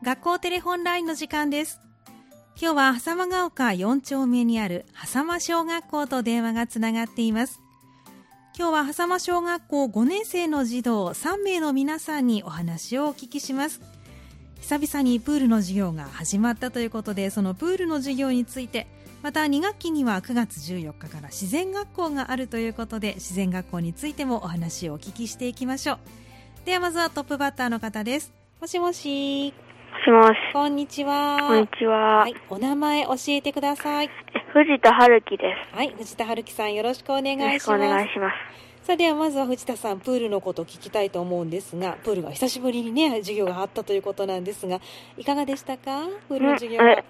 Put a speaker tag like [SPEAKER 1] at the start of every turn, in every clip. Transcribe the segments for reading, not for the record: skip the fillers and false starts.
[SPEAKER 1] 学校テレホンラインの時間です。今日は狭間が丘4丁目にある狭間小学校と電話がつながっています。今日は狭間小学校5年生の児童3名の皆さんにお話をお聞きします。久々にプールの授業が始まったということで、そのプールの授業について、また2学期には9月14日から自然学校があるということで、自然学校についてもお話をお聞きしていきましょう。ではまずはトップバッターの方です。もしもし。
[SPEAKER 2] もしもし。
[SPEAKER 1] こんにちは。
[SPEAKER 2] こんにちは。
[SPEAKER 1] はい、お名前教えてください。
[SPEAKER 2] 藤田春樹です。
[SPEAKER 1] はい、藤田春樹さんよろしくお願いします。
[SPEAKER 2] よろしくお願いします。
[SPEAKER 1] さあではまずは藤田さん、プールのことを聞きたいと思うんですが、プールが久しぶりにね授業があったということなんですが、いかがでしたか、プールの授業は。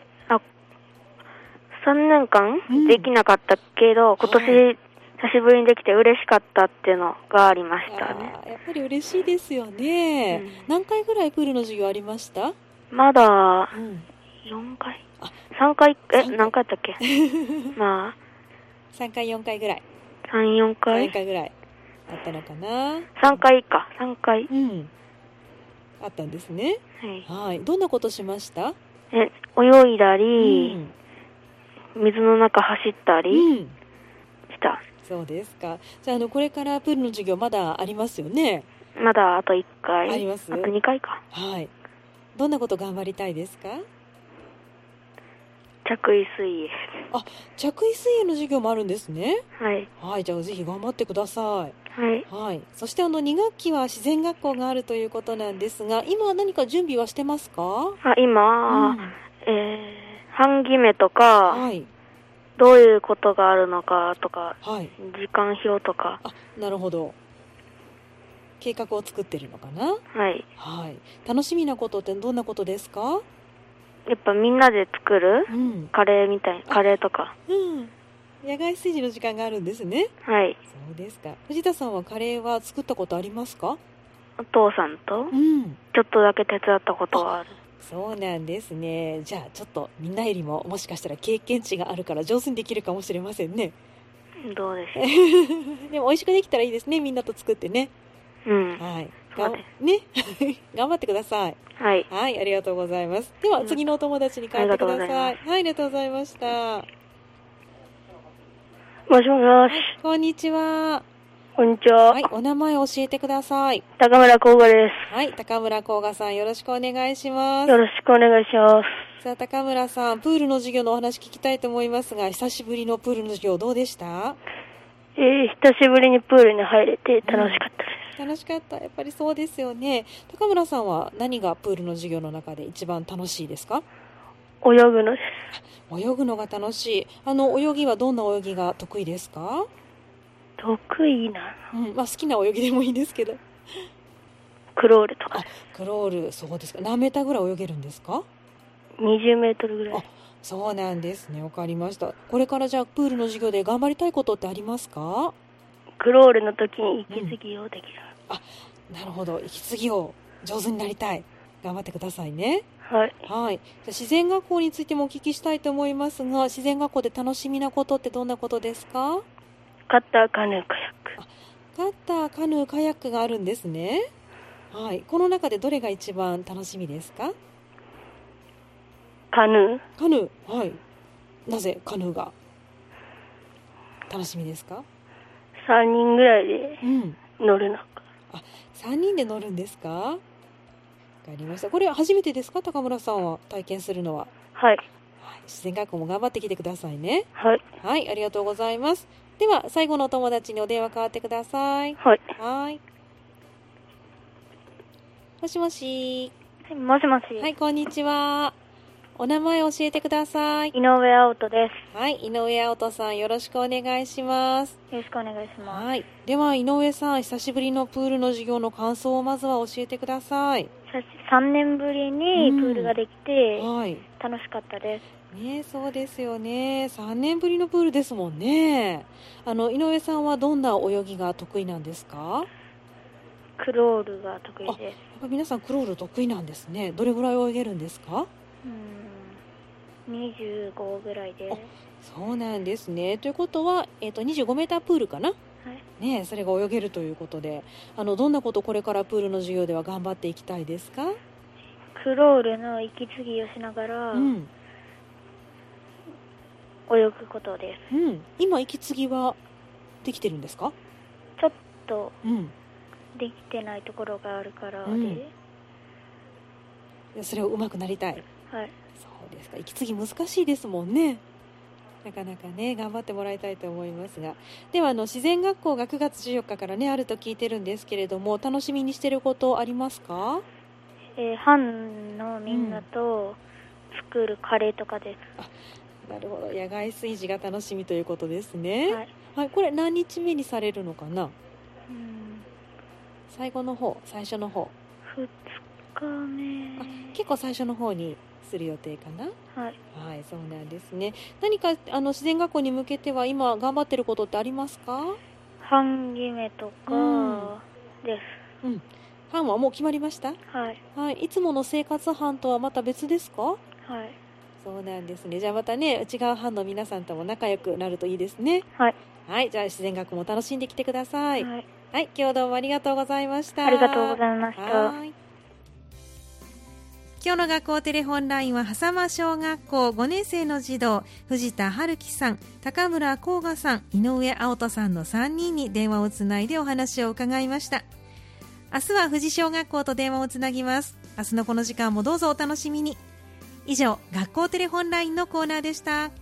[SPEAKER 2] 3年間できなかったけど、今年久しぶりにできて嬉しかったっていうのがありましたね。
[SPEAKER 1] やっぱり嬉しいですよね、何回ぐらいプールの授業ありました？
[SPEAKER 2] まだ4回、3回、何回だったっけまあ
[SPEAKER 1] 3回4回ぐらい、
[SPEAKER 2] 3、4回
[SPEAKER 1] 4回ぐらいあったのかな。
[SPEAKER 2] 3回か、3回、
[SPEAKER 1] あったんですね。はい、どんなことしました？
[SPEAKER 2] 泳いだり、水の中走ったりした。
[SPEAKER 1] そうですか。じゃあ、これからプールの授業まだありますよね。
[SPEAKER 2] まだあと1回
[SPEAKER 1] あります。
[SPEAKER 2] あと2回か。
[SPEAKER 1] はい。どんなこと頑張りたいですか？
[SPEAKER 2] 着衣水泳。
[SPEAKER 1] 着衣水泳の授業もあるんですね。
[SPEAKER 2] はい。
[SPEAKER 1] じゃあぜひ頑張ってください。
[SPEAKER 2] はい。
[SPEAKER 1] そして2学期は自然学校があるということなんですが、今は何か準備はしてますか？
[SPEAKER 2] 今、半決めとか、どういうことがあるのかとか、時間表とか。
[SPEAKER 1] なるほど。計画を作ってるのかな？
[SPEAKER 2] はい。
[SPEAKER 1] 楽しみなことってどんなことですか？
[SPEAKER 2] やっぱみんなで作る、カレーとか。
[SPEAKER 1] 野外炊事の時間があるんですね。
[SPEAKER 2] はい。
[SPEAKER 1] そうですか。藤田さんはカレーは作ったことありますか？
[SPEAKER 2] お父さんと、ちょっとだけ手伝ったことがある。
[SPEAKER 1] そうなんですね。じゃあちょっとみんなよりももしかしたら経験値があるから上手にできるかもしれませんね。
[SPEAKER 2] どうでしょ
[SPEAKER 1] う。でも美味しくできたらいいですね、みんなと作ってね。頑張ってください。
[SPEAKER 2] はい。
[SPEAKER 1] ありがとうございます。では次のお友達に変わってください。ありがとうございました。
[SPEAKER 2] もしもし。
[SPEAKER 1] こんにちは。
[SPEAKER 2] こんにちは。
[SPEAKER 1] お名前教えてください。
[SPEAKER 2] 高村甲賀です。
[SPEAKER 1] 高村甲賀さんよろしくお願いします。
[SPEAKER 2] よろしくお願いします。
[SPEAKER 1] さあ高村さん、プールの授業のお話聞きたいと思いますが、久しぶりのプールの授業どうでした？
[SPEAKER 2] 久しぶりにプールに入れて楽しかったです。
[SPEAKER 1] 楽しかった。やっぱりそうですよね。高村さんは何がプールの授業の中で一番楽しいですか？
[SPEAKER 2] 泳ぐのです。
[SPEAKER 1] 泳ぐのが楽しい。泳ぎはどんな泳ぎが得意ですか？
[SPEAKER 2] 得意な
[SPEAKER 1] の、好きな泳ぎでもいいんですけど。
[SPEAKER 2] クロールとか。
[SPEAKER 1] クロール、そうですか。何メーターぐらい泳げるんですか
[SPEAKER 2] ？20メートルぐらい。
[SPEAKER 1] そうなんですね。わかりました。これからじゃあプールの授業で頑張りたいことってありますか？
[SPEAKER 2] クロールの時に息継ぎをできる。
[SPEAKER 1] なるほど。息継ぎを上手になりたい。頑張ってくださいね。じゃ自然学校についてもお聞きしたいと思いますが、自然学校で楽しみなことってどんなことですか？
[SPEAKER 2] カッター、カヌー、カヤック。
[SPEAKER 1] カッター、カヌー、カヤックがあるんですね。この中でどれが一番楽しみですか？
[SPEAKER 2] カヌ
[SPEAKER 1] ー。なぜカヌーが楽しみですか
[SPEAKER 2] ？3人ぐらいで乗るのか。
[SPEAKER 1] 3人で乗るんですか？わかりました。これは初めてですか？高村さんは体験するのは。自然学校も頑張ってきてくださいね。ありがとうございます。では最後のお友達にお電話代わってください。もしもし。
[SPEAKER 2] もしもし。
[SPEAKER 1] こんにちは。お名前教えてください。
[SPEAKER 2] 井上青人です。
[SPEAKER 1] 井上青人さんよろしくお願いします。
[SPEAKER 2] よろしくお願いします。
[SPEAKER 1] では井上さん、久しぶりのプールの授業の感想をまずは教えてください。
[SPEAKER 2] 3年ぶりにプールができて、楽しかったです。
[SPEAKER 1] そうですよね。3年ぶりのプールですもんね。井上さんはどんな泳ぎが得意なんですか？
[SPEAKER 2] クロールが得意です。
[SPEAKER 1] やっぱ皆さんクロール得意なんですね。どれぐらい泳げるんですか
[SPEAKER 2] ？25ぐらいで。
[SPEAKER 1] そうなんですね。ということは、25メータープールかな、それが泳げるということで、どんなことこれからプールの授業では頑張っていきたいですか？
[SPEAKER 2] クロールの息継ぎをしながら、
[SPEAKER 1] うん
[SPEAKER 2] 泳ぐことです。
[SPEAKER 1] うん、今息継ぎはできてるんですか？
[SPEAKER 2] ちょっと
[SPEAKER 1] うん
[SPEAKER 2] できてないところがあるからで、
[SPEAKER 1] うんそれを上手くなりたい。
[SPEAKER 2] はい。
[SPEAKER 1] そうですか。息継ぎ難しいですもんね。なかなかね頑張ってもらいたいと思いますが、では自然学校が9月14日からねあると聞いてるんですけれども、楽しみにしてることありますか？
[SPEAKER 2] 班のみんなと作るカレーとかです。
[SPEAKER 1] なるほど、野外炊事が楽しみということですね。
[SPEAKER 2] はい。
[SPEAKER 1] はい、これ何日目にされるのかな？
[SPEAKER 2] うん
[SPEAKER 1] 最後の方、最初の方。
[SPEAKER 2] 2日目。
[SPEAKER 1] 結構最初の方にする予定かな？
[SPEAKER 2] はい。
[SPEAKER 1] はい、そうなんですね。何か自然学校に向けては今頑張ってることってありますか？
[SPEAKER 2] 班決めとかです。
[SPEAKER 1] うん。班はもう決まりました？
[SPEAKER 2] はい。
[SPEAKER 1] はい。いつもの生活班とはまた別ですか？
[SPEAKER 2] はい。
[SPEAKER 1] そうなんですね。じゃあまたね、内側班の皆さんとも仲良くなるといいですね。
[SPEAKER 2] はい。
[SPEAKER 1] はい。じゃあ自然学校も楽しんできてください。
[SPEAKER 2] はい。
[SPEAKER 1] はい。今日はどうもありがとうございました。
[SPEAKER 2] ありがとうございました。
[SPEAKER 1] はい。今日の学校テレホンラインは狭間小学校5年生の児童藤田春樹さん、高村光雅さん、井上青人さんの3人に電話をつないでお話を伺いました。明日は富士小学校と電話をつなぎます。明日のこの時間もどうぞお楽しみに。以上、学校テレホンラインのコーナーでした。